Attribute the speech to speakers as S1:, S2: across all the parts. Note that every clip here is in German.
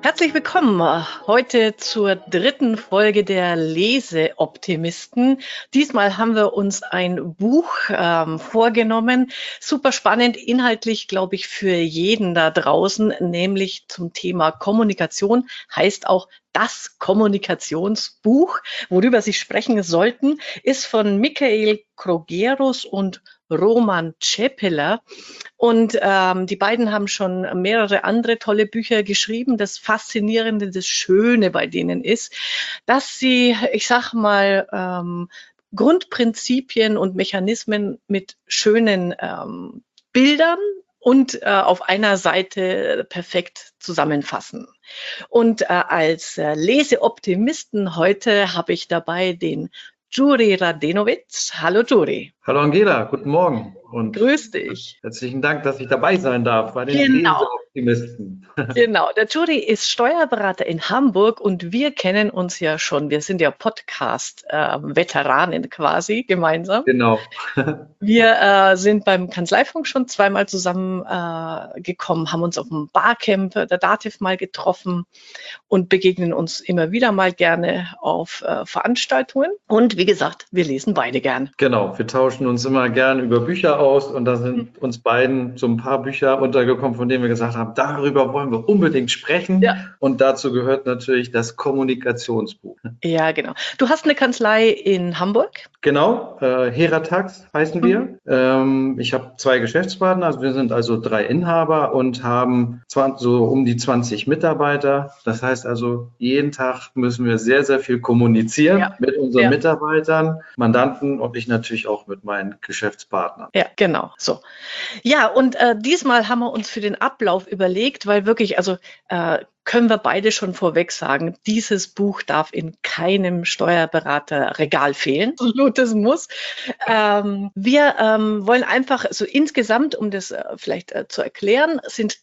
S1: Herzlich willkommen heute zur dritten Folge der Leseoptimisten. Diesmal haben wir uns ein Buch vorgenommen. Super spannend, inhaltlich, glaube ich, für jeden da draußen, nämlich zum Thema Kommunikation, heißt auch das Kommunikationsbuch. Worüber Sie sprechen sollten, ist von Michael Krogerus und Roman Čepela. Und die beiden haben schon mehrere andere tolle Bücher geschrieben. Das Faszinierende, das Schöne bei denen ist, dass sie, ich sag mal, Grundprinzipien und Mechanismen mit schönen Bildern und auf einer Seite perfekt zusammenfassen. Und als Leseoptimisten heute habe ich dabei den Juri Radenowitz. Hallo Juri.
S2: Hallo Angela, guten Morgen und
S1: Grüß dich.
S2: herzlichen Dank, dass ich dabei sein darf bei den
S1: Genau.
S2: Leseoptimisten.
S1: Genau, der Juri ist Steuerberater in Hamburg und wir kennen uns ja schon. Wir sind ja Podcast-Veteranen quasi gemeinsam.
S2: Genau.
S1: Wir sind beim Kanzleifunk schon zweimal zusammen gekommen, haben uns auf dem Barcamp der DATEV mal getroffen und begegnen uns immer wieder mal gerne auf Veranstaltungen. Und wie gesagt, wir lesen beide gern.
S2: Genau, wir tauschen uns immer gern über Bücher aus und da sind uns beiden so ein paar Bücher untergekommen, von denen wir gesagt haben, darüber wollen wir unbedingt sprechen.
S1: Ja.
S2: Und dazu gehört natürlich das Kommunikationsbuch.
S1: Ja, genau. Du hast eine Kanzlei in Hamburg?
S2: Genau, Heratax heißen wir. Ich habe 2 Geschäftspartner, also wir sind also 3 Inhaber und haben so um die 20 Mitarbeiter. Das heißt also, jeden Tag müssen wir sehr, sehr viel kommunizieren mit unseren Mitarbeitern, Mandanten und ich natürlich auch mit meinen Geschäftspartnern.
S1: Ja, genau, so. Ja, und diesmal haben wir uns für den Ablauf überlegt, weil wirklich, also können wir beide schon vorweg sagen, dieses Buch darf in keinem Steuerberaterregal fehlen. Absolutes Muss. Wir wollen einfach so insgesamt, um das vielleicht zu erklären, sind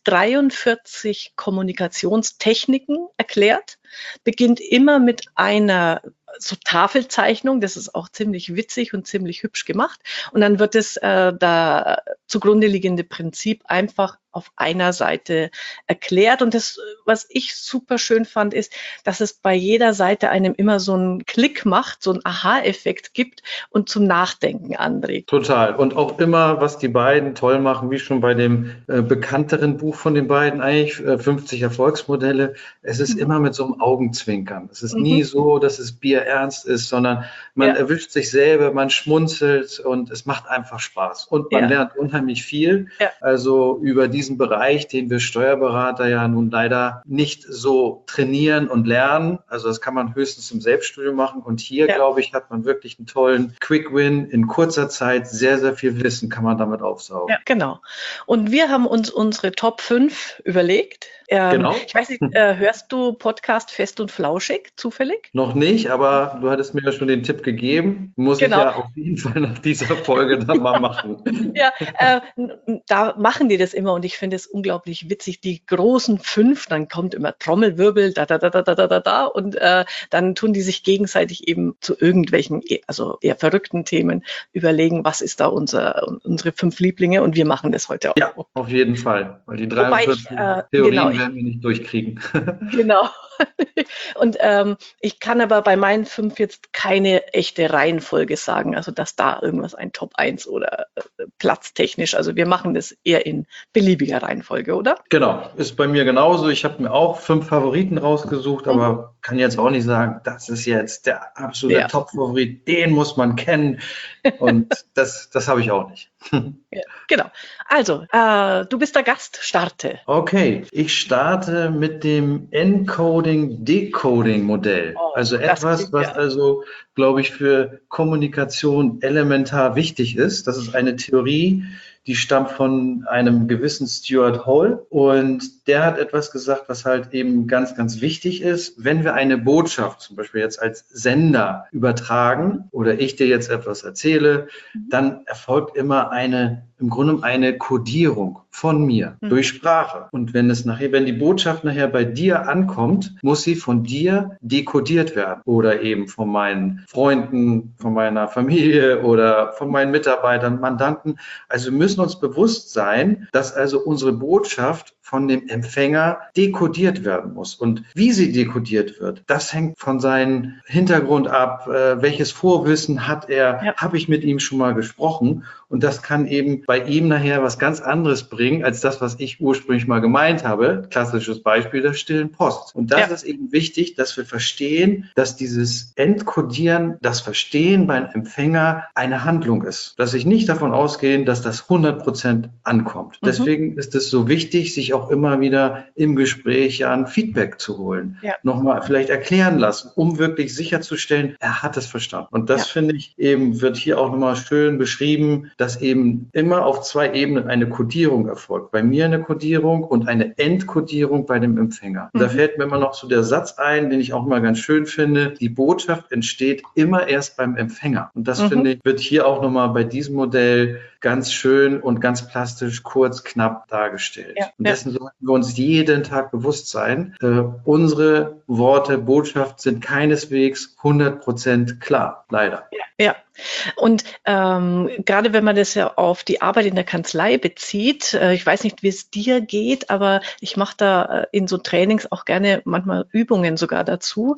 S1: 43 Kommunikationstechniken erklärt. Beginnt immer mit einer so Tafelzeichnung, das ist auch ziemlich witzig und ziemlich hübsch gemacht. Und dann wird das da zugrunde liegende Prinzip einfach auf einer Seite erklärt. Und das, was ich super schön fand, ist, dass es bei jeder Seite einem immer so einen Klick macht, so einen Aha-Effekt gibt und zum Nachdenken anregt.
S2: Total. Und auch immer, was die beiden toll machen, wie schon bei dem bekannteren Buch von den beiden eigentlich, 50 Erfolgsmodelle, es ist immer mit so einem Augenzwinkern. Es ist nie so, dass es bierernst ist, sondern man erwischt sich selber, man schmunzelt und es macht einfach Spaß. Und man lernt unheimlich viel. Also über diesen Bereich, den wir Steuerberater ja nun leider nicht so trainieren und lernen. Also das kann man höchstens im Selbststudium machen. Und hier, glaube ich, hat man wirklich einen tollen Quick-Win. In kurzer Zeit sehr, sehr viel Wissen kann man damit aufsaugen.
S1: Ja, genau. Und wir haben uns unsere Top 5 überlegt.
S2: Genau.
S1: Ich weiß nicht, hörst du Podcast Fest und Flauschig zufällig?
S2: Noch nicht, aber du hattest mir ja schon den Tipp gegeben. Muss ich ja auf jeden Fall nach dieser Folge dann mal machen.
S1: Ja, da machen die das immer und ich finde es unglaublich witzig. Die großen 5, dann kommt immer Trommelwirbel, da und dann tun die sich gegenseitig eben zu irgendwelchen, also eher verrückten Themen überlegen, was ist da unsere 5 Lieblinge und wir machen das heute auch.
S2: Ja, auf jeden Fall, weil die 43 Theorien werden wir nicht durchkriegen.
S1: Genau. Und ich kann aber bei meinen 5 jetzt keine echte Reihenfolge sagen, also dass da irgendwas ein Top 1 oder platztechnisch, also wir machen das eher in beliebiger Reihenfolge, oder?
S2: Genau, ist bei mir genauso. Ich habe mir auch 5 Favoriten rausgesucht, aber kann jetzt auch nicht sagen, das ist jetzt der absolute Top-Favorit, den muss man kennen und das habe ich auch nicht.
S1: Ja, genau. Also, du bist der Gast, starte.
S2: Okay, ich starte mit dem Encoding-Decoding-Modell. Also etwas, was also, glaube ich, für Kommunikation elementar wichtig ist. Das ist eine Theorie, die stammt von einem gewissen Stuart Hall und der hat etwas gesagt, was halt eben ganz, ganz wichtig ist. Wenn wir eine Botschaft zum Beispiel jetzt als Sender übertragen oder ich dir jetzt etwas erzähle, dann erfolgt immer eine im Grunde eine Kodierung von mir durch Sprache. Und wenn die Botschaft nachher bei dir ankommt, muss sie von dir dekodiert werden oder eben von meinen Freunden, von meiner Familie oder von meinen Mitarbeitern, Mandanten. Also wir müssen uns bewusst sein, dass also unsere Botschaft von dem Empfänger dekodiert werden muss. Und wie sie dekodiert wird, das hängt von seinem Hintergrund ab. Welches Vorwissen hat er? Ja. Habe ich mit ihm schon mal gesprochen? Und das kann eben bei ihm nachher was ganz anderes bringen, als das, was ich ursprünglich mal gemeint habe. Klassisches Beispiel der stillen Post. Und das ist eben wichtig, dass wir verstehen, dass dieses Entkodieren, das Verstehen beim Empfänger eine Handlung ist. Dass ich nicht davon ausgehe, dass das 100% ankommt. Deswegen ist es so wichtig, sich auch immer wieder im Gespräch ein Feedback zu holen. Ja. Nochmal vielleicht erklären lassen, um wirklich sicherzustellen, er hat es verstanden. Und das finde ich eben, wird hier auch nochmal schön beschrieben, dass eben immer auf 2 Ebenen eine Kodierung erfolgt. Bei mir eine Kodierung und eine Entkodierung bei dem Empfänger. Da fällt mir immer noch so der Satz ein, den ich auch mal ganz schön finde. Die Botschaft entsteht immer erst beim Empfänger. Und das finde ich, wird hier auch nochmal bei diesem Modell ganz schön und ganz plastisch, kurz, knapp dargestellt. Ja, und dessen sollten wir uns jeden Tag bewusst sein. Unsere Worte, Botschaft sind keineswegs 100% klar, leider.
S1: Ja. Und gerade wenn man das ja auf die Arbeit in der Kanzlei bezieht, ich weiß nicht, wie es dir geht, aber ich mache da in so Trainings auch gerne manchmal Übungen sogar dazu,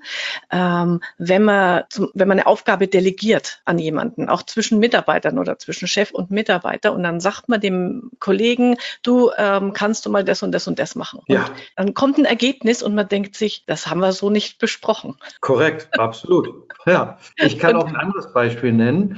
S1: wenn man eine Aufgabe delegiert an jemanden, auch zwischen Mitarbeitern oder zwischen Chef und Mitarbeiter, und dann sagt man dem Kollegen, du kannst du mal das und das und das machen. Ja. Und dann kommt ein Ergebnis und man denkt sich, das haben wir so nicht besprochen.
S2: Korrekt, absolut. Ja, ich kann auch ein anderes Beispiel nennen,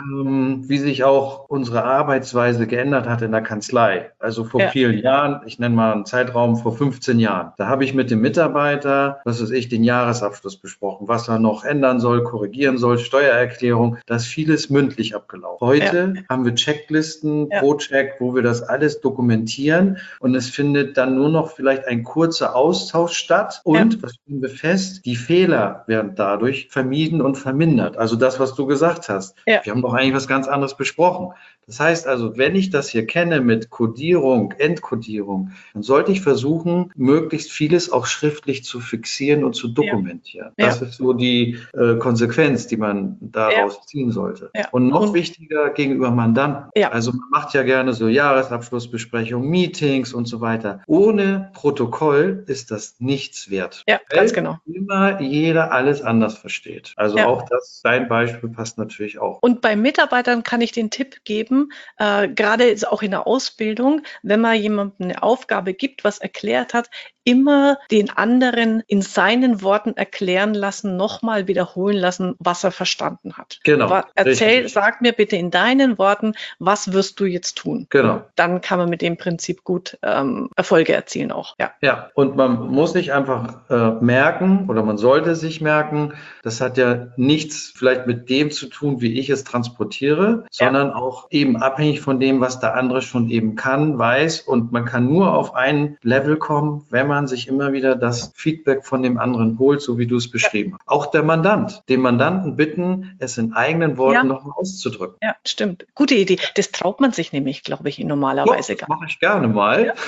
S2: wie sich auch unsere Arbeitsweise geändert hat in der Kanzlei. Also vor vielen Jahren, ich nenne mal einen Zeitraum vor 15 Jahren. Da habe ich mit dem Mitarbeiter, den Jahresabschluss besprochen, was er noch ändern soll, korrigieren soll, Steuererklärung. Das ist vieles mündlich abgelaufen. Heute haben wir Checklisten, Pro-Check, wo wir das alles dokumentieren, und es findet dann nur noch vielleicht ein kurzer Austausch statt, und was stellen wir fest? Die Fehler werden dadurch vermieden und vermindert. Also das, was du gesagt hast. Ja. Wir haben doch eigentlich was ganz anderes besprochen. Das heißt also, wenn ich das hier kenne mit Kodierung, Entkodierung, dann sollte ich versuchen, möglichst vieles auch schriftlich zu fixieren und zu dokumentieren. Ja. Das ist so die Konsequenz, die man daraus ziehen sollte. Ja. Und noch wichtiger gegenüber Mandanten. Ja. Also man macht ja gerne so Jahresabschlussbesprechungen, Meetings und so weiter. Ohne Protokoll ist das nichts wert.
S1: Ja, ganz genau.
S2: Immer jeder alles anders versteht. Also auch dein Beispiel passt natürlich auch.
S1: Und bei Mitarbeitern kann ich den Tipp geben, gerade auch in der Ausbildung, wenn man jemandem eine Aufgabe gibt, was erklärt hat, immer den anderen in seinen Worten erklären lassen, nochmal wiederholen lassen, was er verstanden hat.
S2: Genau.
S1: Sag mir bitte in deinen Worten, was wirst du jetzt tun?
S2: Genau.
S1: Dann kann man mit dem Prinzip gut Erfolge erzielen auch.
S2: Ja, und man muss sich einfach merken, oder man sollte sich merken, das hat ja nichts vielleicht mit dem zu tun, wie ich es transportiere, sondern auch eben abhängig von dem, was der andere schon eben kann, weiß, und man kann nur auf ein Level kommen, wenn man sich immer wieder das Feedback von dem anderen holt, so wie du es beschrieben hast. Auch der Mandant. Den Mandanten bitten, es in eigenen Worten nochmal auszudrücken.
S1: Ja, stimmt. Gute Idee. Das traut man sich nämlich, glaube ich, normalerweise gar nicht.
S2: Das mache ich gerne mal. Ja.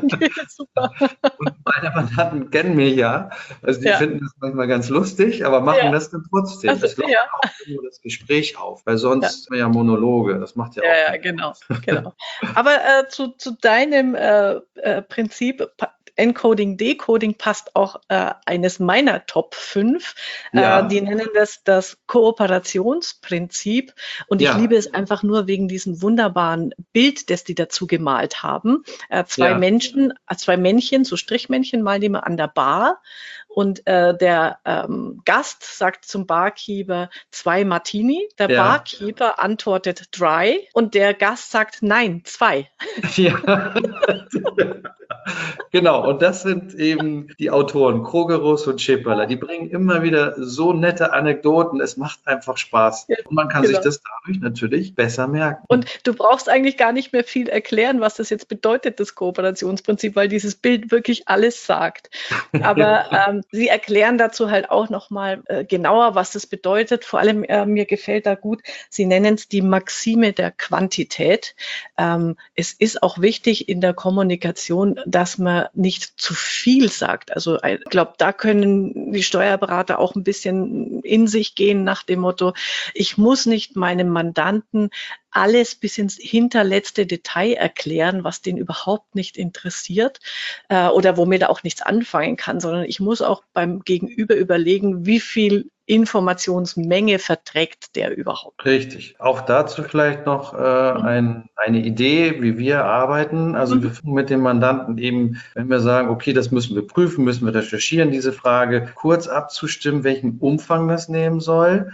S2: Super. Und meine Mandanten kennen mich ja. Also die finden das manchmal ganz lustig, aber machen das dann trotzdem. Das läuft auch nur das Gespräch auf, weil sonst sind wir ja Monologe. Das macht ja auch.
S1: Ja, genau. Aber zu deinem Prinzip Encoding, Decoding passt auch eines meiner Top 5. Die nennen das Kooperationsprinzip. Und ich liebe es einfach nur wegen diesem wunderbaren Bild, das die dazu gemalt haben. Zwei Männchen, so Strichmännchen, malen die mal an der Bar. Und der Gast sagt zum Barkeeper 2 Martini. Der Barkeeper antwortet 3 und der Gast sagt nein, 2.
S2: Ja. Genau, und das sind eben die Autoren, Krogerus und Schäperler. Die bringen immer wieder so nette Anekdoten. Es macht einfach Spaß.
S1: Ja,
S2: Und man kann sich
S1: genau.
S2: das dadurch natürlich besser merken.
S1: Und du brauchst eigentlich gar nicht mehr viel erklären, was das jetzt bedeutet, das Kooperationsprinzip, weil dieses Bild wirklich alles sagt. Aber sie erklären dazu halt auch nochmal genauer, was das bedeutet. Vor allem mir gefällt da gut, sie nennen es die Maxime der Quantität. Es ist auch wichtig in der Kommunikation, dass man nicht zu viel sagt. Also ich glaube, da können die Steuerberater auch ein bisschen in sich gehen nach dem Motto, ich muss nicht meinem Mandanten alles bis ins hinterletzte Detail erklären, was den überhaupt nicht interessiert oder womit er auch nichts anfangen kann, sondern ich muss auch beim Gegenüber überlegen, wie viel Informationsmenge verträgt der überhaupt.
S2: Richtig. Auch dazu vielleicht noch eine Idee, wie wir arbeiten. Also wir fangen mit dem Mandanten eben, wenn wir sagen, okay, das müssen wir prüfen, müssen wir recherchieren, diese Frage kurz abzustimmen, welchen Umfang das nehmen soll.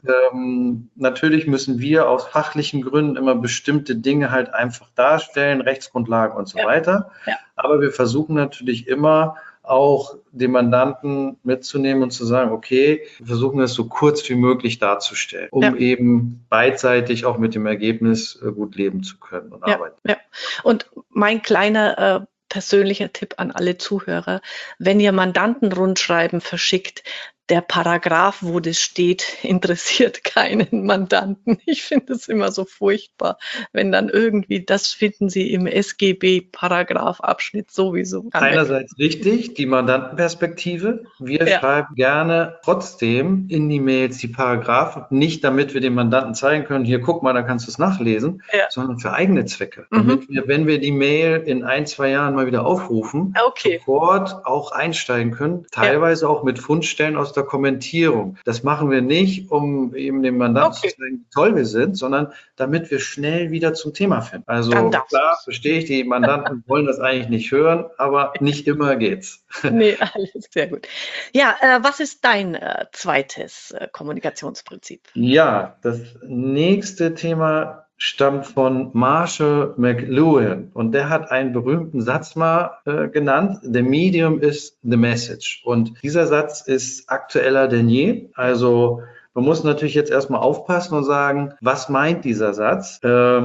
S2: Natürlich müssen wir aus fachlichen Gründen immer bestimmte Dinge halt einfach darstellen, Rechtsgrundlagen und so weiter. Ja. Aber wir versuchen natürlich immer, auch den Mandanten mitzunehmen und zu sagen, okay, wir versuchen es so kurz wie möglich darzustellen, um eben beidseitig auch mit dem Ergebnis gut leben zu können und arbeiten.
S1: Ja. Und mein kleiner persönlicher Tipp an alle Zuhörer, wenn ihr Mandantenrundschreiben verschickt, der Paragraph, wo das steht, interessiert keinen Mandanten. Ich finde es immer so furchtbar, wenn dann irgendwie, das finden Sie im SGB-Paragraph-Abschnitt sowieso.
S2: Einerseits richtig, die Mandantenperspektive. Wir schreiben gerne trotzdem in die Mails die Paragraphen, nicht damit wir dem Mandanten zeigen können, hier guck mal, da kannst du es nachlesen, sondern für eigene Zwecke. Damit wir, wenn wir die Mail in 1-2 Jahren mal wieder aufrufen, sofort auch einsteigen können, teilweise auch mit Fundstellen aus der Kommentierung. Das machen wir nicht, um eben dem Mandanten zu zeigen, wie toll wir sind, sondern damit wir schnell wieder zum Thema finden. Also klar, verstehe ich, die Mandanten wollen das eigentlich nicht hören, aber nicht immer geht's.
S1: Nee, alles sehr gut. Ja, was ist dein zweites Kommunikationsprinzip?
S2: Ja, das nächste Thema stammt von Marshall McLuhan und der hat einen berühmten Satz mal genannt, the medium is the message. Und dieser Satz ist aktueller denn je. Also man muss natürlich jetzt erstmal aufpassen und sagen, was meint dieser Satz?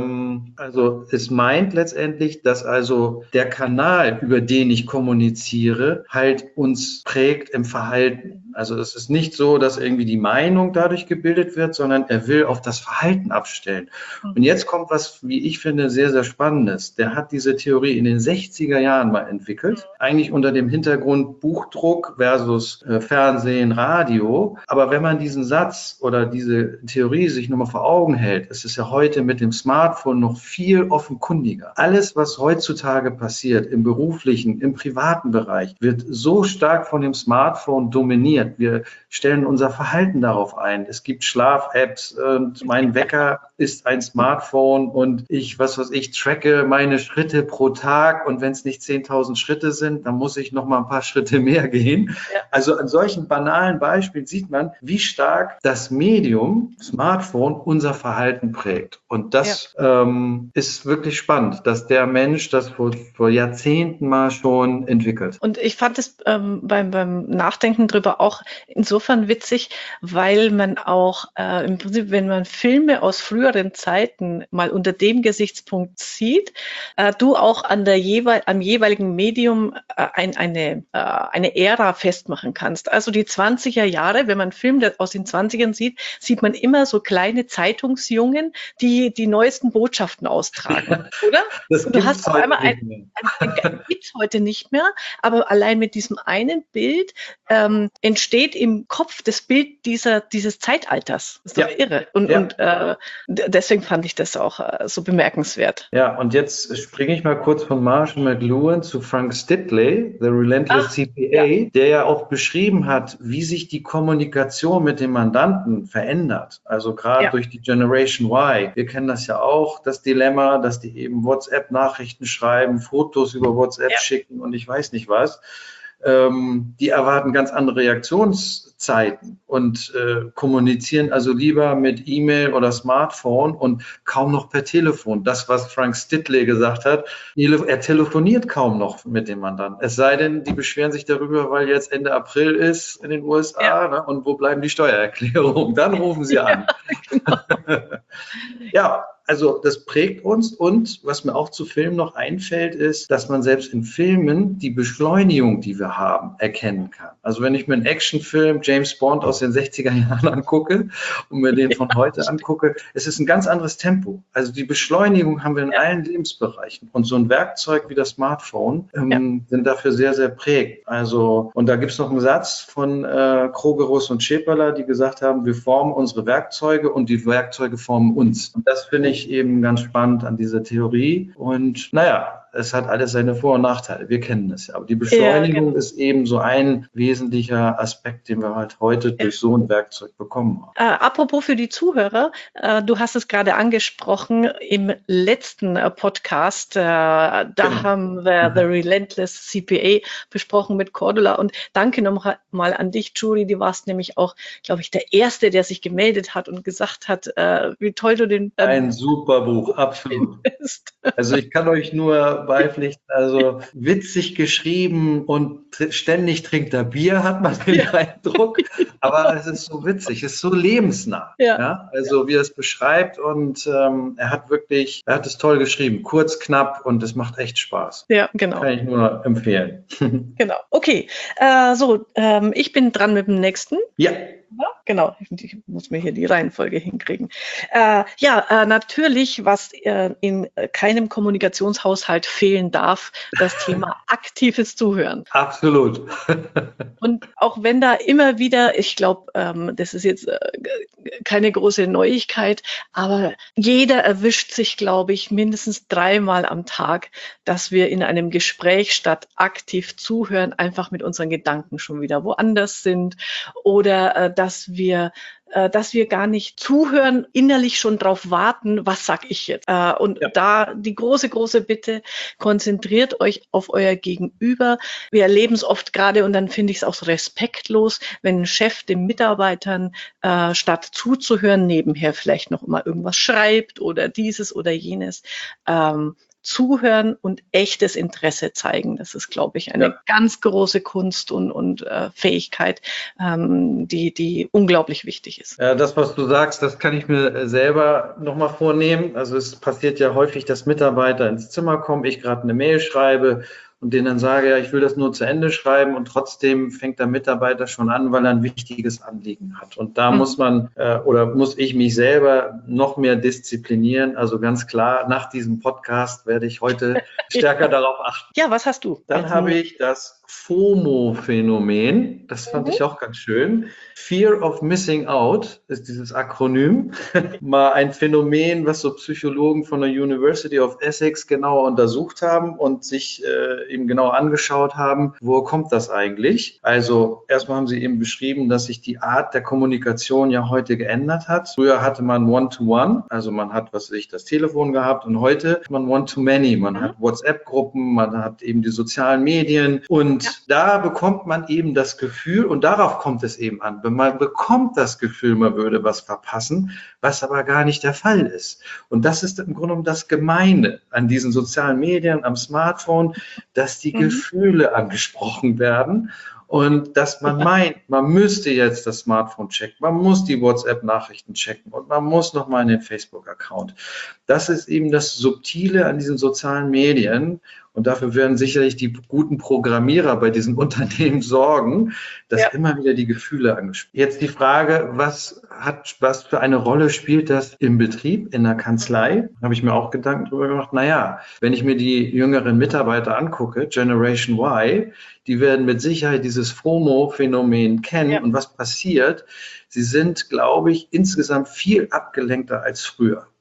S2: Also es meint letztendlich, dass also der Kanal, über den ich kommuniziere, halt uns prägt im Verhalten. Also es ist nicht so, dass irgendwie die Meinung dadurch gebildet wird, sondern er will auf das Verhalten abstellen. Und jetzt kommt was, wie ich finde, sehr, sehr Spannendes. Der hat diese Theorie in den 60er Jahren mal entwickelt, eigentlich unter dem Hintergrund Buchdruck versus Fernsehen, Radio. Aber wenn man diesen Satz oder diese Theorie sich nochmal vor Augen hält, ist es ja heute mit dem Smartphone noch viel offenkundiger. Alles, was heutzutage passiert, im beruflichen, im privaten Bereich, wird so stark von dem Smartphone dominiert. Wir stellen unser Verhalten darauf ein. Es gibt Schlaf-Apps und mein Wecker ist ein Smartphone und ich tracke meine Schritte pro Tag und wenn es nicht 10.000 Schritte sind, dann muss ich noch mal ein paar Schritte mehr gehen. Ja. Also an solchen banalen Beispielen sieht man, wie stark das Medium, Smartphone, unser Verhalten prägt. Und das ist wirklich spannend, dass der Mensch das vor Jahrzehnten mal schon entwickelt.
S1: Und ich fand es beim Nachdenken drüber auch insofern witzig, weil man auch im Prinzip, wenn man Filme aus früheren Zeiten mal unter dem Gesichtspunkt sieht, du auch am jeweiligen Medium eine Ära festmachen kannst. Also die 20er Jahre, wenn man einen Film aus den 20ern sieht man immer so kleine Zeitungsjungen, die die neuesten Botschaften austragen, oder?
S2: Das
S1: und du hast auf einmal gibt's heute nicht mehr, aber allein mit diesem einen Bild entsteht im Kopf das Bild dieses Zeitalters. Das ist doch irre. Und deswegen fand ich das auch so bemerkenswert.
S2: Ja, und jetzt springe ich mal kurz von Marshall McLuhan zu Frank Stidley, The Relentless CPA, der ja auch beschrieben hat, wie sich die Kommunikation mit dem Mandanten verändert. Also gerade durch die Generation Y. Wir kennen das ja auch, das Dilemma, dass die eben WhatsApp-Nachrichten schreiben, Fotos über WhatsApp schicken und ich weiß nicht was. die erwarten ganz andere Reaktionszeiten und kommunizieren also lieber mit E-Mail oder Smartphone und kaum noch per Telefon. Das, was Frank Stitley gesagt hat, er telefoniert kaum noch mit dem Mandanten. Es sei denn, die beschweren sich darüber, weil jetzt Ende April ist in den USA, ne? Und wo bleiben die Steuererklärungen? Dann rufen sie an.
S1: Genau.
S2: Ja, also das prägt uns, und was mir auch zu Filmen noch einfällt, ist, dass man selbst in Filmen die Beschleunigung, die wir haben, erkennen kann. Also wenn ich mir einen Actionfilm, James Bond aus den 60er Jahren angucke und mir den von heute angucke, es ist ein ganz anderes Tempo. Also die Beschleunigung haben wir in allen Lebensbereichen, und so ein Werkzeug wie das Smartphone sind dafür sehr, sehr prägend. Also, und da gibt es noch einen Satz von Krogerus und Schäperler, die gesagt haben, wir formen unsere Werkzeuge und die Werkzeuge formen uns. Und das finde ich eben ganz spannend an dieser Theorie. Und naja, es hat alles seine Vor- und Nachteile. Wir kennen das ja. Aber die Beschleunigung ist eben so ein wesentlicher Aspekt, den wir halt heute durch so ein Werkzeug bekommen haben.
S1: Apropos für die Zuhörer, du hast es gerade angesprochen, im letzten Podcast, da haben wir The Relentless CPA besprochen mit Cordula, und danke nochmal an dich, Julie, du warst nämlich auch, glaube ich, der Erste, der sich gemeldet hat und gesagt hat, wie toll du den
S2: ein super Buch, absolut. Also ich kann euch nur beipflichten, also witzig geschrieben und ständig trinkt er Bier, hat man den Eindruck, aber es ist so witzig, es ist so lebensnah, also wie er es beschreibt, und er hat es toll geschrieben, kurz, knapp, und es macht echt Spaß.
S1: Ja, genau.
S2: Kann ich nur empfehlen.
S1: Genau, okay, ich bin dran mit dem nächsten.
S2: Ja.
S1: Ja, genau, ich muss mir hier die Reihenfolge hinkriegen. Natürlich, was in keinem Kommunikationshaushalt fehlen darf, das Thema aktives Zuhören.
S2: Absolut.
S1: Und auch wenn da immer wieder, ich glaube, das ist jetzt keine große Neuigkeit, aber jeder erwischt sich, glaube ich, mindestens 3-mal am Tag, dass wir in einem Gespräch statt aktiv zuhören, einfach mit unseren Gedanken schon wieder woanders sind, oder dass wir gar nicht zuhören, innerlich schon drauf warten, was sag ich jetzt? Und da die große, große Bitte, konzentriert euch auf euer Gegenüber. Wir erleben es oft gerade, und dann finde ich es auch so respektlos, wenn ein Chef den Mitarbeitern statt zuzuhören, nebenher vielleicht noch mal irgendwas schreibt oder dieses oder jenes. Zuhören und echtes Interesse zeigen. Das ist, glaube ich, eine ganz große Kunst und Fähigkeit, die unglaublich wichtig ist.
S2: Ja, das, was du sagst, das kann ich mir selber nochmal vornehmen. Also es passiert ja häufig, dass Mitarbeiter ins Zimmer kommen, ich gerade eine Mail schreibe und denen dann sage, ja, ich will das nur zu Ende schreiben, und trotzdem fängt der Mitarbeiter schon an, weil er ein wichtiges Anliegen hat. Und da muss ich mich selber noch mehr disziplinieren. Also ganz klar, nach diesem Podcast werde ich heute stärker darauf achten.
S1: Ja, was hast du?
S2: Dann habe ich das FOMO-Phänomen. Das fand ich auch ganz schön. Fear of Missing Out ist dieses Akronym. Mal ein Phänomen, was so Psychologen von der University of Essex genauer untersucht haben und sich eben genau angeschaut haben, wo kommt das eigentlich? Also erstmal haben sie eben beschrieben, dass sich die Art der Kommunikation ja heute geändert hat. Früher hatte man One-to-One, also man hat, das Telefon gehabt, und heute hat man One-to-Many. Man hat WhatsApp-Gruppen, man hat eben die sozialen Medien, und da bekommt man eben das Gefühl, und darauf kommt es eben an, man bekommt das Gefühl, man würde was verpassen, was aber gar nicht der Fall ist. Und das ist im Grunde genommen das Gemeine an diesen sozialen Medien, am Smartphone, dass die Gefühle angesprochen werden. Und dass man meint, man müsste jetzt das Smartphone checken, man muss die WhatsApp-Nachrichten checken und man muss nochmal in den Facebook-Account. Das ist eben das Subtile an diesen sozialen Medien. Und dafür werden sicherlich die guten Programmierer bei diesen Unternehmen sorgen, dass immer wieder die Gefühle angesprochen werden. Jetzt die Frage, was für eine Rolle spielt das im Betrieb, in der Kanzlei? Habe ich mir auch Gedanken drüber gemacht. Naja, wenn ich mir die jüngeren Mitarbeiter angucke, Generation Y, die werden mit Sicherheit dieses FOMO-Phänomen kennen. Und was passiert? Sie sind, glaube ich, insgesamt viel abgelenkter als früher.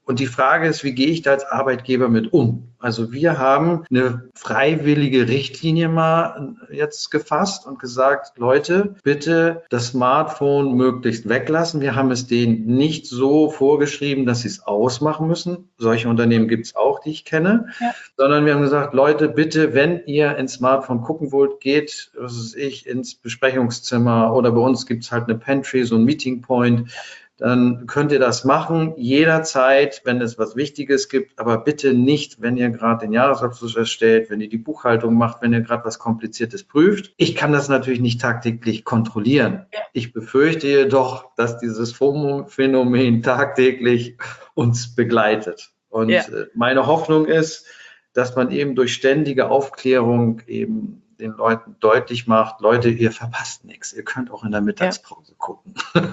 S2: Und die Frage ist, wie gehe ich da als Arbeitgeber mit um? Also wir haben eine freiwillige Richtlinie mal jetzt gefasst und gesagt, Leute, bitte das Smartphone möglichst weglassen. Wir haben es denen nicht so vorgeschrieben, dass sie es ausmachen müssen. Solche Unternehmen gibt es auch, die ich kenne. Ja. Sondern wir haben gesagt, Leute, bitte, wenn ihr ins Smartphone gucken wollt, geht, was weiß ich, ins Besprechungszimmer oder bei uns gibt es halt eine Pantry, so ein Meeting Point. Dann könnt ihr das machen, jederzeit, wenn es was Wichtiges gibt, aber bitte nicht, wenn ihr gerade den Jahresabschluss erstellt, wenn ihr die Buchhaltung macht, wenn ihr gerade was Kompliziertes prüft. Ich kann das natürlich nicht tagtäglich kontrollieren. Ich befürchte jedoch, dass dieses FOMO-Phänomen tagtäglich uns begleitet. Und meine Hoffnung ist, dass man eben durch ständige Aufklärung eben den Leuten deutlich macht, Leute, ihr verpasst nichts. Ihr könnt auch in der Mittagspause gucken.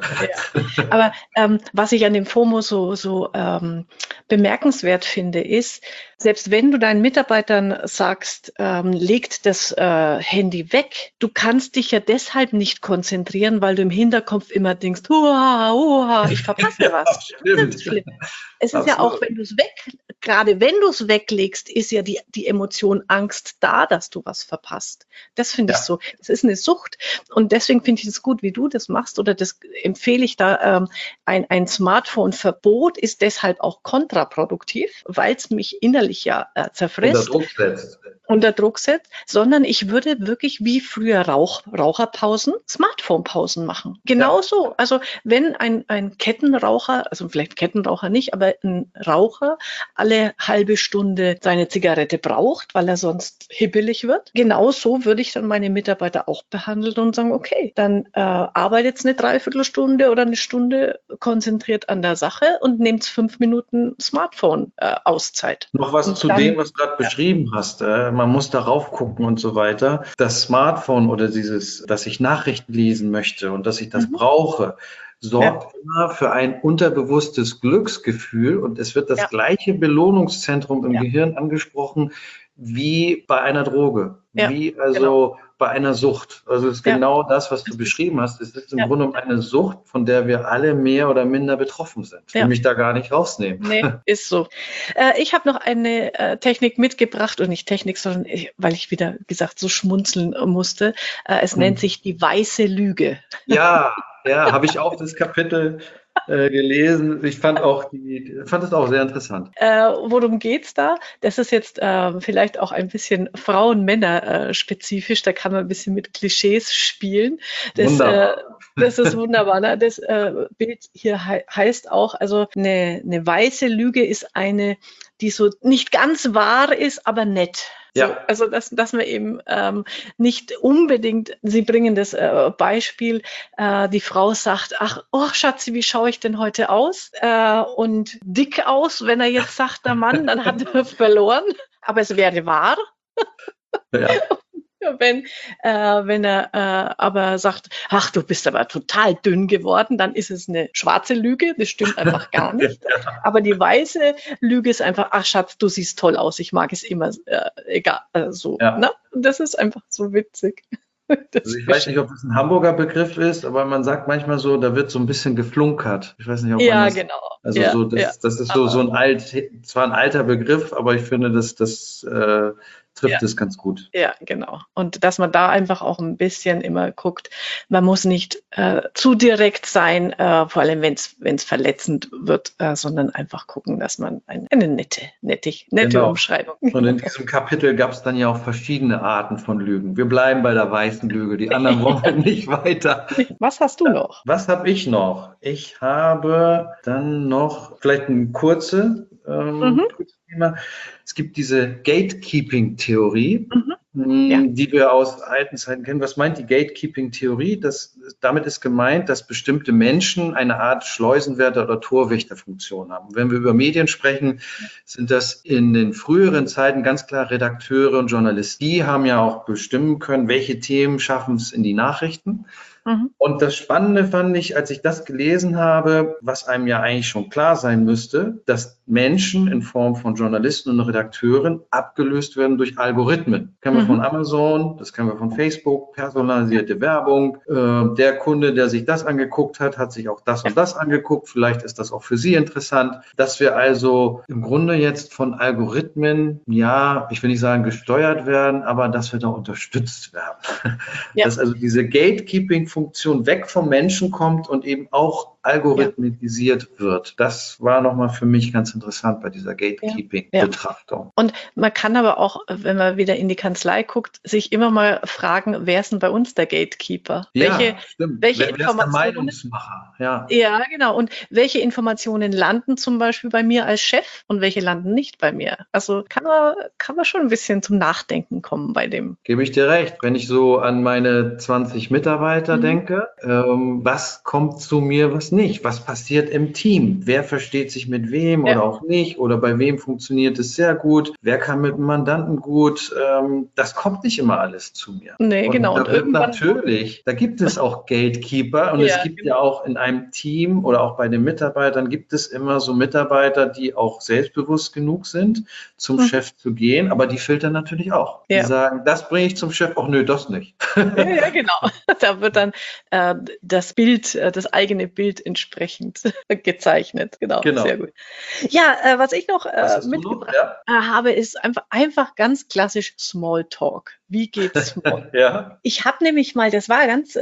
S1: Ja. Aber was ich an dem FOMO so bemerkenswert finde, ist, selbst wenn du deinen Mitarbeitern sagst, legt das Handy weg, du kannst dich ja deshalb nicht konzentrieren, weil du im Hinterkopf immer denkst, ich verpasse was.
S2: Stimmt.
S1: Es ist ja auch, wenn du es gerade wenn du es weglegst, ist ja die Emotion Angst da, dass du was verpasst. Das finde ich so. Das ist eine Sucht. Und deswegen finde ich es gut, wie du das machst, oder das empfehle ich da. Ein Smartphone-Verbot ist deshalb auch kontraproduktiv, weil es mich innerlich zerfrisst. Unter Druck setzt, sondern ich würde wirklich wie früher Raucherpausen, Smartphone-Pausen machen. Genauso. Also wenn ein Kettenraucher, also vielleicht Kettenraucher nicht, aber ein Raucher alle halbe Stunde seine Zigarette braucht, weil er sonst hibbelig wird. Genauso würde ich dann meine Mitarbeiter auch behandeln und sagen, okay, dann arbeitet eine Dreiviertelstunde oder eine Stunde konzentriert an der Sache und nehmt 5 Minuten Smartphone-Auszeit.
S2: Noch was zu dem, was du gerade beschrieben hast. Man muss darauf gucken und so weiter. Das Smartphone oder dass ich Nachrichten lesen möchte und dass ich das brauche, sorgt immer für ein unterbewusstes Glücksgefühl und es wird das gleiche Belohnungszentrum im Gehirn angesprochen wie bei einer Droge, bei einer Sucht. Also es ist genau das, was du beschrieben hast. Es ist im Grunde eine Sucht, von der wir alle mehr oder minder betroffen sind. Ich will mich da gar nicht rausnehmen.
S1: Nee, ist so. Ich habe noch eine Technik mitgebracht, und nicht Technik, sondern weil ich wieder gesagt so schmunzeln musste. Es nennt sich die weiße Lüge.
S2: Ja, habe ich auch das Kapitel gelesen. Ich fand es auch sehr interessant.
S1: Worum geht's da? Das ist jetzt vielleicht auch ein bisschen Frauen-Männer-spezifisch. Da kann man ein bisschen mit Klischees spielen. Das ist wunderbar. Ne? Das Bild hier heißt auch, also eine weiße Lüge ist eine, die so nicht ganz wahr ist, aber nett. So, also dass man eben nicht unbedingt, Sie bringen das Beispiel, die Frau sagt, Schatzi, wie schaue ich denn heute aus? Und dick aus, wenn er jetzt sagt, der Mann, dann hat er verloren. Aber es wäre wahr.
S2: Ja.
S1: Wenn er aber sagt, du bist aber total dünn geworden, dann ist es eine schwarze Lüge, das stimmt einfach gar nicht. Aber die weiße Lüge ist einfach, Schatz, du siehst toll aus, ich mag es immer, egal, so. Ne? Das ist einfach so witzig.
S2: Also ich weiß nicht, ob das ein Hamburger Begriff ist, aber man sagt manchmal so, da wird so ein bisschen geflunkert. Ich weiß nicht, ob man das...
S1: Genau.
S2: Also das ist so ein alter Begriff, aber ich finde, das trifft es ganz gut.
S1: Ja, genau. Und dass man da einfach auch ein bisschen immer guckt, man muss nicht zu direkt sein, vor allem wenn es verletzend wird, sondern einfach gucken, dass man eine nette Umschreibung.
S2: Und in diesem Kapitel gab es dann ja auch verschiedene Arten von Lügen. Wir bleiben bei der weißen Lüge, die anderen wollen wir nicht weiter.
S1: Was hast du noch?
S2: Was habe ich noch? Ich habe dann noch vielleicht ein kurzes Thema. Es gibt diese Gatekeeping-Theorie, die wir aus alten Zeiten kennen. Was meint die Gatekeeping-Theorie? Damit ist gemeint, dass bestimmte Menschen eine Art Schleusenwärter oder Torwächterfunktion haben. Wenn wir über Medien sprechen, sind das in den früheren Zeiten ganz klar Redakteure und Journalisten. Die haben ja auch bestimmen können, welche Themen schaffen es in die Nachrichten. Und das Spannende fand ich, als ich das gelesen habe, was einem ja eigentlich schon klar sein müsste, dass Menschen in Form von Journalisten und Redakteuren abgelöst werden durch Algorithmen. Das kennen wir von Amazon, das kennen wir von Facebook, personalisierte Werbung. Der Kunde, der sich das angeguckt hat, hat sich auch das und das angeguckt. Vielleicht ist das auch für Sie interessant, dass wir also im Grunde jetzt von Algorithmen, ja, ich will nicht sagen gesteuert werden, aber dass wir da unterstützt werden. Ja. Dass also diese Gatekeeping-Funktion weg vom Menschen kommt und eben auch algorithmisiert wird. Das war nochmal für mich ganz interessant bei dieser Gatekeeping-Betrachtung.
S1: Und man kann aber auch, wenn man wieder in die Kanzlei guckt, sich immer mal fragen, wer ist denn bei uns der Gatekeeper?
S2: Ja, stimmt.
S1: Welche
S2: wer ist der Meinungsmacher?
S1: Ja, genau. Und welche Informationen landen zum Beispiel bei mir als Chef und welche landen nicht bei mir? Also kann man schon ein bisschen zum Nachdenken kommen bei dem.
S2: Gebe ich dir recht. Wenn ich so an meine 20 Mitarbeiter denke, was kommt zu mir, was nicht? Was passiert im Team? Wer versteht sich mit wem oder auch nicht? Oder bei wem funktioniert es sehr gut? Wer kann mit dem Mandanten gut? Das kommt nicht immer alles zu mir.
S1: Nee, genau.
S2: Und da gibt es auch Gatekeeper und es gibt ja auch in einem Team oder auch bei den Mitarbeitern gibt es immer so Mitarbeiter, die auch selbstbewusst genug sind, zum Chef zu gehen, aber die filtern natürlich auch. Die sagen, das bringe ich zum Chef, ach nö, das nicht.
S1: Ja, genau. Da wird dann das eigene Bild entsprechend gezeichnet. Genau. Sehr gut. Ja, was ich noch mitgebracht habe, ist einfach ganz klassisch Smalltalk. Wie geht's Smalltalk? Ich habe nämlich mal, das war ganz,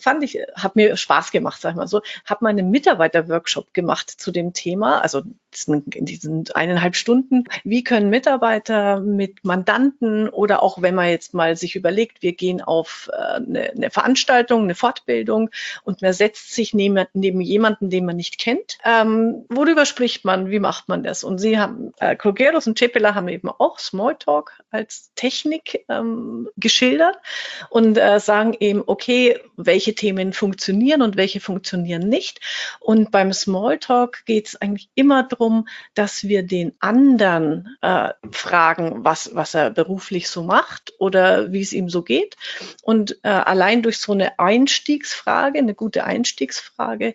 S1: hat mir Spaß gemacht, sag ich mal so, habe mal einen Mitarbeiter-Workshop gemacht zu dem Thema, also in diesen 1,5 Stunden. Wie können Mitarbeiter mit Mandanten oder auch wenn man jetzt mal sich überlegt, wir gehen auf eine Veranstaltung, eine Fortbildung und man setzt sich neben jemanden, den man nicht kennt. Worüber spricht man? Wie macht man das? Und Sie haben, Klugeros und Cepela haben eben auch Smalltalk als Technik geschildert und sagen eben, okay, welche Themen funktionieren und welche funktionieren nicht. Und beim Smalltalk geht es eigentlich immer darum, dass wir den anderen fragen, was er beruflich so macht oder wie es ihm so geht. Und allein durch so eine Einstiegsfrage, eine gute Einstiegsfrage,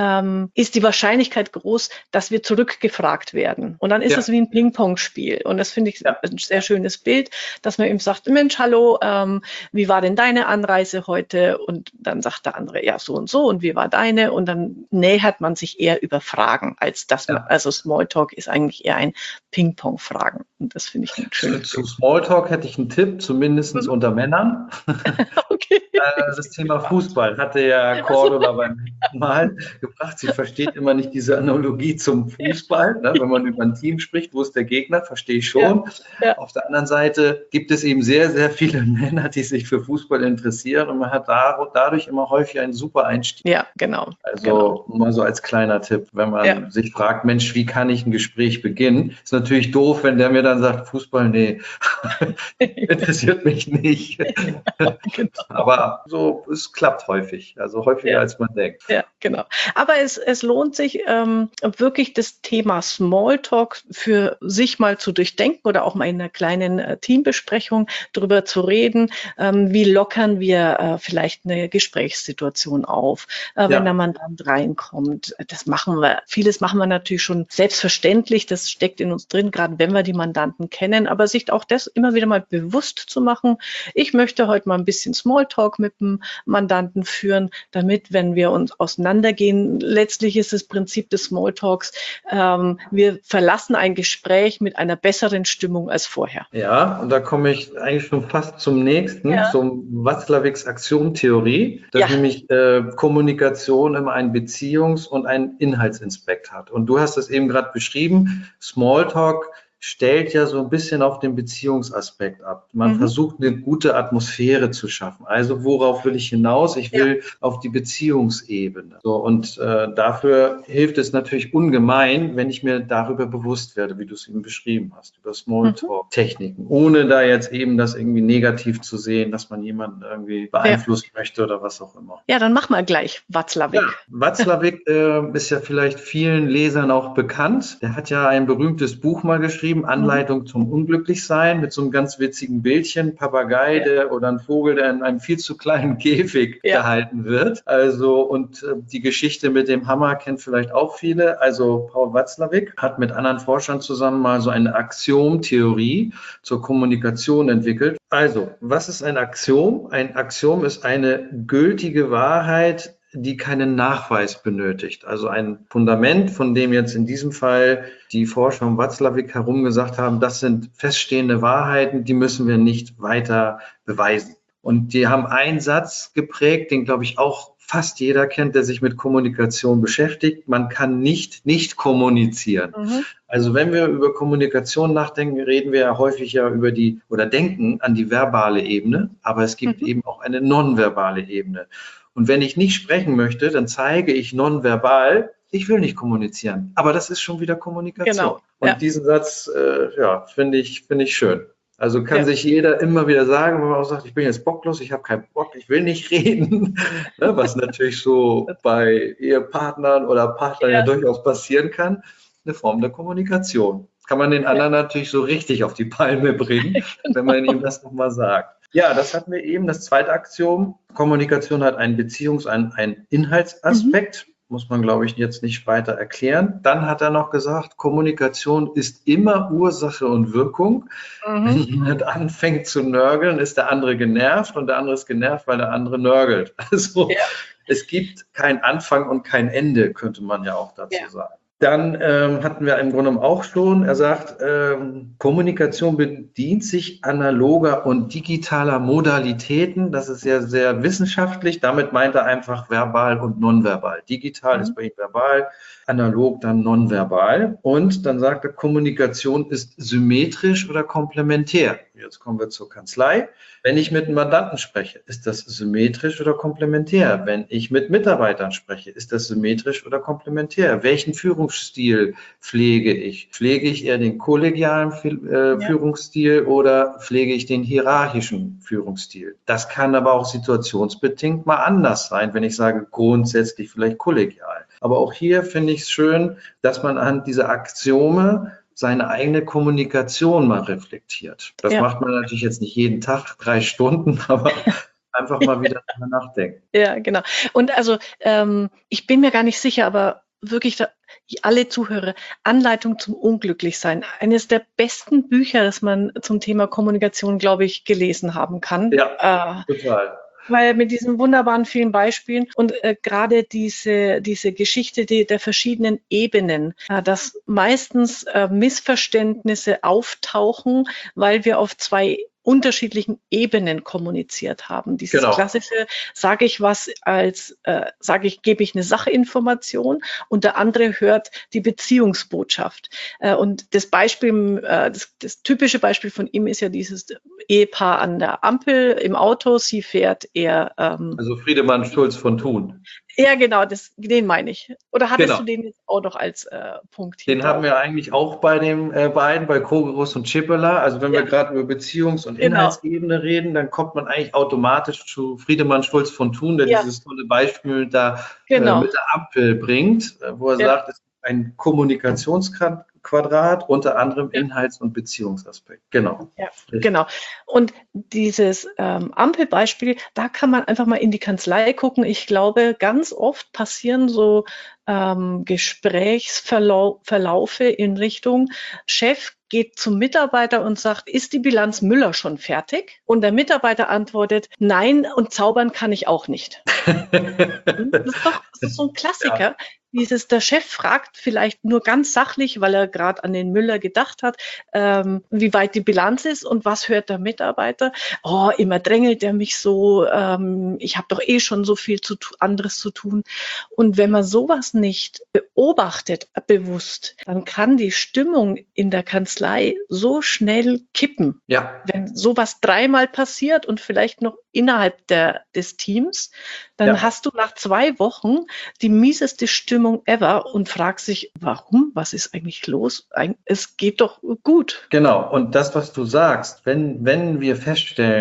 S1: ist die Wahrscheinlichkeit groß, dass wir zurückgefragt werden. Und dann ist es wie ein Ping-Pong-Spiel. Und das finde ich ein sehr schönes Bild, dass man ihm sagt, Mensch, hallo, wie war denn deine Anreise heute? Und dann sagt der andere, ja, so und so. Und wie war deine? Und dann nähert man sich eher über Fragen, als dass man, also Smalltalk ist eigentlich eher ein Ping-Pong-Fragen. Und das finde ich ein schönes
S2: Zu Smalltalk hätte ich einen Tipp, zumindest unter Männern.
S1: Okay.
S2: Das Thema Fußball hatte ja Cordula beim Mal gebracht. Sie versteht immer nicht diese Analogie zum Fußball. Ne? Wenn man über ein Team spricht, wo ist der Gegner, verstehe ich schon. Auf der anderen Seite gibt es eben sehr, sehr viele Männer, die sich für Fußball interessieren und man hat dadurch immer häufig einen super Einstieg.
S1: Ja, genau.
S2: Also mal so als kleiner Tipp, wenn man sich fragt, Mensch, wie kann ich ein Gespräch beginnen? Ist natürlich doof, wenn der mir dann sagt, Fußball, nee, interessiert mich nicht. Genau. Aber so, es klappt häufig, also häufiger als man denkt.
S1: Ja, genau. Aber es lohnt sich wirklich das Thema Smalltalk für sich mal zu durchdenken oder auch mal in einer kleinen Teambesprechung darüber zu reden, wie lockern wir vielleicht eine Gesprächssituation auf, wenn der Mandant reinkommt. Vieles machen wir natürlich schon selbstverständlich, das steckt in uns drin, gerade wenn wir die Mandanten kennen, aber sich auch das immer wieder mal bewusst zu machen, ich möchte heute mal ein bisschen Smalltalk mit dem Mandanten führen, damit, wenn wir uns auseinandergehen, letztlich ist das Prinzip des Smalltalks, wir verlassen ein Gespräch mit einer besseren Stimmung als vorher.
S2: Ja, und da komme ich eigentlich schon fast zum nächsten, zum Watzlawicks Axiomtheorie, dass nämlich Kommunikation immer einen Beziehungs- und einen Inhaltsinspekt hat. Und du hast es eben gerade beschrieben, Smalltalk stellt ja so ein bisschen auf den Beziehungsaspekt ab. Man versucht, eine gute Atmosphäre zu schaffen. Also worauf will ich hinaus? Ich will auf die Beziehungsebene. So, und dafür hilft es natürlich ungemein, wenn ich mir darüber bewusst werde, wie du es eben beschrieben hast, über Smalltalk-Techniken, ohne da jetzt eben das irgendwie negativ zu sehen, dass man jemanden irgendwie beeinflussen möchte oder was auch immer.
S1: Ja, dann mach mal gleich Watzlawick.
S2: Ja, Watzlawick ist ja vielleicht vielen Lesern auch bekannt. Der hat ja ein berühmtes Buch mal geschrieben, geschrieben, Anleitung zum Unglücklichsein, mit so einem ganz witzigen Bildchen, Papagei oder ein Vogel, der in einem viel zu kleinen Käfig gehalten wird. Also, und die Geschichte mit dem Hammer kennt vielleicht auch viele. Also Paul Watzlawick hat mit anderen Forschern zusammen mal so eine Axiomtheorie zur Kommunikation entwickelt. Also, was ist ein Axiom? Ein Axiom ist eine gültige Wahrheit, die keinen Nachweis benötigt. Also ein Fundament, von dem jetzt in diesem Fall die Forscher um Watzlawick herum gesagt haben, das sind feststehende Wahrheiten, die müssen wir nicht weiter beweisen. Und die haben einen Satz geprägt, den, glaube ich, auch fast jeder kennt, der sich mit Kommunikation beschäftigt. Man kann nicht kommunizieren. Also wenn wir über Kommunikation nachdenken, reden wir ja häufig über oder denken an die verbale Ebene, aber es gibt eben auch eine nonverbale Ebene. Und wenn ich nicht sprechen möchte, dann zeige ich nonverbal, ich will nicht kommunizieren. Aber das ist schon wieder Kommunikation.
S1: Genau.
S2: Und diesen Satz, finde ich schön. Also kann sich jeder immer wieder sagen, wenn man auch sagt, ich bin jetzt bocklos, ich habe keinen Bock, ich will nicht reden. Was natürlich so bei Ehepartnern oder Partnern ja durchaus passieren kann. Eine Form der Kommunikation. Kann man den anderen natürlich so richtig auf die Palme bringen, wenn man ihm das nochmal sagt. Ja, das hatten wir eben. Das zweite Axiom. Kommunikation hat einen einen Inhaltsaspekt. Muss man, glaube ich, jetzt nicht weiter erklären. Dann hat er noch gesagt, Kommunikation ist immer Ursache und Wirkung. Wenn jemand anfängt zu nörgeln, ist der andere genervt und der andere ist genervt, weil der andere nörgelt. Also es gibt kein Anfang und kein Ende, könnte man ja auch dazu sagen. Dann hatten wir im Grunde auch schon, er sagt, Kommunikation bedient sich analoger und digitaler Modalitäten. Das ist ja sehr wissenschaftlich. Damit meint er einfach verbal und nonverbal. Digital ist bei ihm verbal, analog dann nonverbal. Und dann sagt er, Kommunikation ist symmetrisch oder komplementär. Jetzt kommen wir zur Kanzlei. Wenn ich mit einem Mandanten spreche, ist das symmetrisch oder komplementär? Wenn ich mit Mitarbeitern spreche, ist das symmetrisch oder komplementär? Welchen Führungsstil pflege ich? Pflege ich eher den kollegialen Führungsstil oder pflege ich den hierarchischen Führungsstil? Das kann aber auch situationsbedingt mal anders sein, wenn ich sage grundsätzlich vielleicht kollegial. Aber auch hier finde ich es schön, dass man anhand dieser Axiome seine eigene Kommunikation mal reflektiert. Das macht man natürlich jetzt nicht jeden Tag 3 Stunden, aber einfach mal wieder drüber nachdenken.
S1: Ja, genau. Und also ich bin mir gar nicht sicher, aber wirklich alle Zuhörer, Anleitung zum Unglücklichsein. Eines der besten Bücher, das man zum Thema Kommunikation, glaube ich, gelesen haben kann.
S2: Ja, total.
S1: Weil mit diesen wunderbaren vielen Beispielen und gerade diese Geschichte der verschiedenen Ebenen, dass meistens Missverständnisse auftauchen, weil wir auf 2 unterschiedlichen Ebenen kommuniziert haben. Dieses klassische, sage ich was gebe ich eine Sachinformation und der andere hört die Beziehungsbotschaft. Und das Beispiel, das typische Beispiel von ihm ist ja dieses Ehepaar an der Ampel im Auto. Sie fährt eher.
S2: Also Friedemann Schulz von Thun.
S1: Ja, genau, den meine ich. Oder hattest du den jetzt auch noch als Punkt hier?
S2: Den haben wir eigentlich auch bei den beiden, bei Kogerus und Schippeler. Also wenn wir gerade über Beziehungs- und Inhaltsebene reden, dann kommt man eigentlich automatisch zu Friedemann Schulz von Thun, der dieses tolle Beispiel da mit der Ampel bringt, wo er sagt, es ist ein Kommunikationsquadrat, unter anderem Inhalts- und Beziehungsaspekt. Genau.
S1: Ja, genau. Und dieses Ampelbeispiel, da kann man einfach mal in die Kanzlei gucken. Ich glaube, ganz oft passieren so Gesprächsverlaufe in Richtung Chef geht zum Mitarbeiter und sagt, ist die Bilanz Müller schon fertig? Und der Mitarbeiter antwortet, nein, und zaubern kann ich auch nicht. Das ist so ein Klassiker. Ja. Der Chef fragt vielleicht nur ganz sachlich, weil er gerade an den Müller gedacht hat, wie weit die Bilanz ist und was hört der Mitarbeiter? Oh, immer drängelt er mich so, ich habe doch eh schon so viel anderes zu tun. Und wenn man sowas nicht beobachtet, bewusst, dann kann die Stimmung in der Kanzlei so schnell kippen.
S2: Ja.
S1: Wenn sowas 3-mal passiert und vielleicht noch innerhalb des Teams, dann hast du nach 2 Wochen die mieseste Stimmung ever und fragst dich, warum? Was ist eigentlich los? Es geht doch gut.
S2: Genau. Und das, was du sagst, wenn wir feststellen,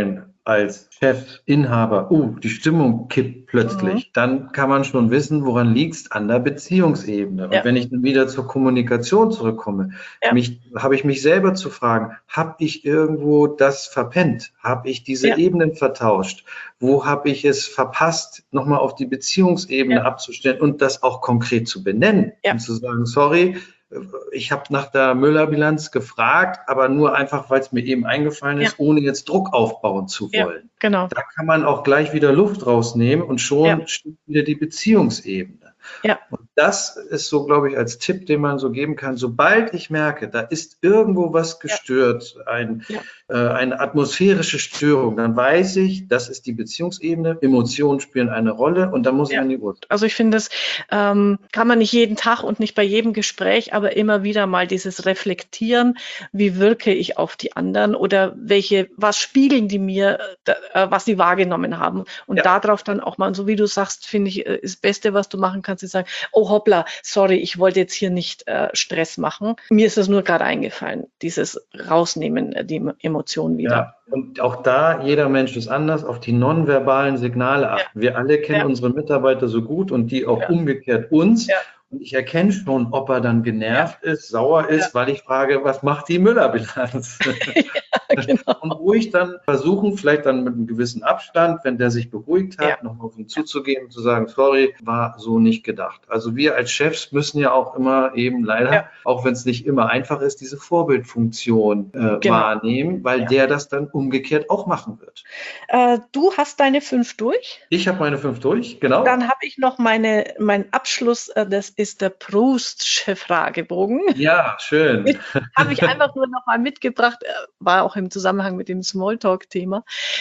S2: als Chef, Inhaber, die Stimmung kippt plötzlich, dann kann man schon wissen, woran liegt es an der Beziehungsebene. Und wenn ich dann wieder zur Kommunikation zurückkomme, habe ich mich selber zu fragen, habe ich irgendwo das verpennt? Habe ich diese Ebenen vertauscht? Wo habe ich es verpasst, nochmal auf die Beziehungsebene abzustellen und das auch konkret zu benennen und zu sagen, sorry, ich habe nach der Müller-Bilanz gefragt, aber nur einfach, weil es mir eben eingefallen ist, ohne jetzt Druck aufbauen zu wollen.
S1: Genau.
S2: Da kann man auch gleich wieder Luft rausnehmen und schon stimmt wieder die Beziehungsebene.
S1: Ja.
S2: Und das ist so, glaube ich, als Tipp, den man so geben kann. Sobald ich merke, da ist irgendwo was gestört, eine atmosphärische Störung, dann weiß ich, das ist die Beziehungsebene, Emotionen spielen eine Rolle und da muss ich an die Wurzel.
S1: Also ich finde, das kann man nicht jeden Tag und nicht bei jedem Gespräch, aber immer wieder mal dieses Reflektieren, wie wirke ich auf die anderen oder was spiegeln die mir, was sie wahrgenommen haben. Und darauf dann auch mal, so wie du sagst, finde ich, ist das Beste, was du machen kannst, ist sagen, oh hoppla, sorry, ich wollte jetzt hier nicht Stress machen. Mir ist das nur gerade eingefallen, dieses Rausnehmen, die Emotionen wieder.
S2: Ja. Und auch da, jeder Mensch ist anders, auf die nonverbalen Signale achten. Wir alle kennen unsere Mitarbeiter so gut und die auch umgekehrt uns. Und ich erkenne schon, ob er dann genervt ist, sauer ist, weil ich frage, was macht die Müller-Bilanz? Genau. Und ruhig dann versuchen, vielleicht dann mit einem gewissen Abstand, wenn der sich beruhigt hat, nochmal auf ihn zuzugehen und zu sagen, sorry, war so nicht gedacht. Also wir als Chefs müssen ja auch immer eben leider, auch wenn es nicht immer einfach ist, diese Vorbildfunktion wahrnehmen, weil der das dann umgekehrt auch machen wird.
S1: Du hast deine 5 durch?
S2: Ich habe meine 5 durch, genau.
S1: Dann habe ich noch meinen Abschluss, das ist der Proustsche Fragebogen.
S2: Ja, schön.
S1: Habe ich einfach nur noch mal mitgebracht, war auch im Zusammenhang mit dem Smalltalk-Thema.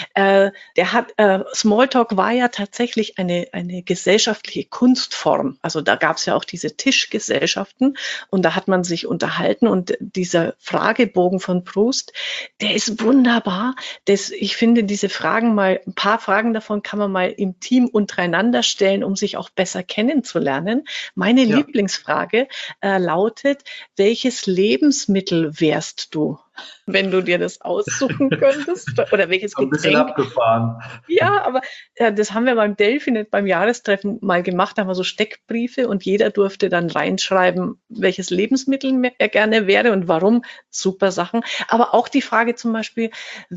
S1: Smalltalk war ja tatsächlich eine gesellschaftliche Kunstform. Also da gab es ja auch diese Tischgesellschaften und da hat man sich unterhalten und dieser Fragebogen von Proust, der ist wunderbar. Ich finde diese Fragen ein paar Fragen davon kann man mal im Team untereinander stellen, um sich auch besser kennenzulernen. Meine Lieblingsfrage lautet, welches Lebensmittel wärst du, wenn du dir das aussuchen könntest? Oder welches Getränk?
S2: Ein bisschen abgefahren.
S1: Ja, aber das haben wir beim Delphinet beim Jahrestreffen mal gemacht. Da haben wir so Steckbriefe und jeder durfte dann reinschreiben, welches Lebensmittel er gerne wäre und warum. Super Sachen. Aber auch die Frage zum Beispiel,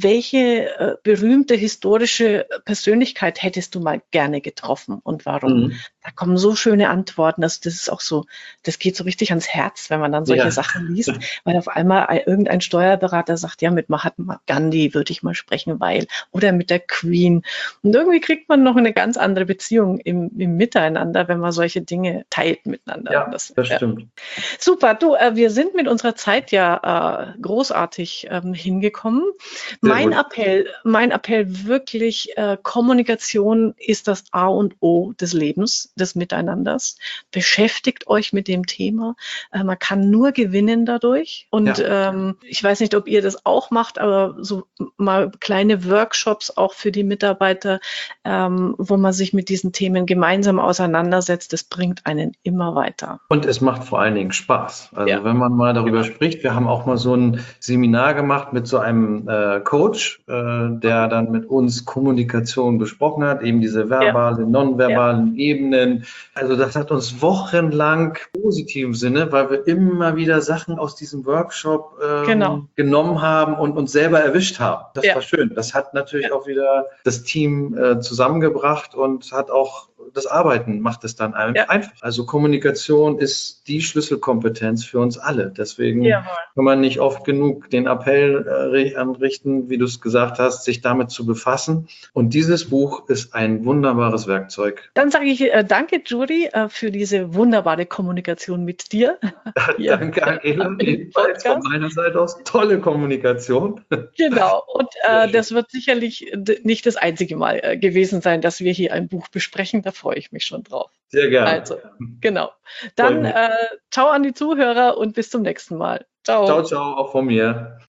S1: welche berühmte historische Persönlichkeit hättest du mal gerne getroffen und warum? Da kommen so schöne Antworten. Das ist auch so, das geht so richtig ans Herz, wenn man dann solche Sachen liest, weil auf einmal irgendein Steuerberater sagt, ja, mit Mahatma Gandhi würde ich mal sprechen, oder mit der Queen. Und irgendwie kriegt man noch eine ganz andere Beziehung im Miteinander, wenn man solche Dinge teilt miteinander.
S2: Ja, das stimmt.
S1: Super, du, wir sind mit unserer Zeit großartig hingekommen. Mein Appell wirklich, Kommunikation ist das A und O des Lebens, des Miteinanders. Beschäftigt euch mit dem Thema. Man kann nur gewinnen dadurch. Und ich weiß nicht, ob ihr das auch macht, aber so mal kleine Workshops auch für die Mitarbeiter, wo man sich mit diesen Themen gemeinsam auseinandersetzt, das bringt einen immer weiter.
S2: Und es macht vor allen Dingen Spaß. Also wenn man mal darüber spricht, wir haben auch mal so ein Seminar gemacht mit so einem Coach, der dann mit uns Kommunikation besprochen hat, eben diese verbalen, nonverbalen Ebenen. Also das hat uns wochenlang im positiven Sinne, weil wir immer wieder Sachen aus diesem Workshop genommen haben und uns selber erwischt haben. Das war schön. Das hat natürlich auch wieder das Team zusammengebracht und hat auch das Arbeiten macht es dann einfach. Also Kommunikation ist die Schlüsselkompetenz für uns alle. Deswegen kann man nicht oft genug den Appell anrichten, wie du es gesagt hast, sich damit zu befassen. Und dieses Buch ist ein wunderbares Werkzeug.
S1: Dann sage ich danke, Juri, für diese wunderbare Kommunikation mit dir.
S2: Danke, Angela. Ebenfalls von meiner Seite aus tolle Kommunikation.
S1: Genau. Und das wird sicherlich nicht das einzige Mal gewesen sein, dass wir hier ein Buch besprechen. Da freue ich mich schon drauf.
S2: Sehr gerne.
S1: Also, genau. Dann ciao an die Zuhörer und bis zum nächsten Mal. Ciao.
S2: Ciao, ciao, auch von mir.